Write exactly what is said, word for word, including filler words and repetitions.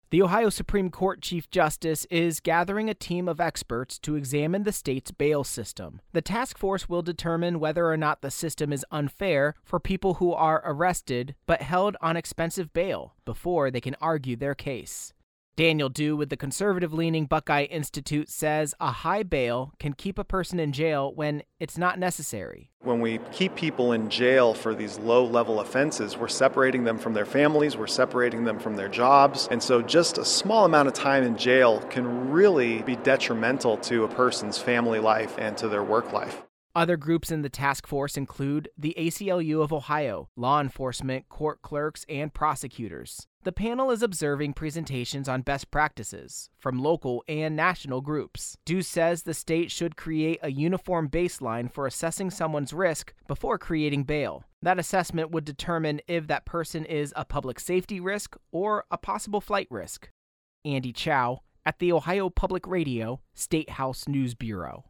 The Ohio Supreme Court Chief Justice is gathering a team of experts to examine the state's bail system. The task force will determine whether or not the system is unfair for people who are arrested but held on expensive bail before they can argue their case. Daniel Dew with the conservative-leaning Buckeye Institute says a high bail can keep a person in jail when it's not necessary. When we keep people in jail for these low-level offenses, we're separating them from their families, we're separating them from their jobs, and so just a small amount of time in jail can really be detrimental to a person's family life and to their work life. Other groups in the task force include the A C L U of Ohio, law enforcement, court clerks, and prosecutors. The panel is observing presentations on best practices from local and national groups. Dew says the state should create a uniform baseline for assessing someone's risk before creating bail. That assessment would determine if that person is a public safety risk or a possible flight risk. Andy Chow at the Ohio Public Radio State House News Bureau.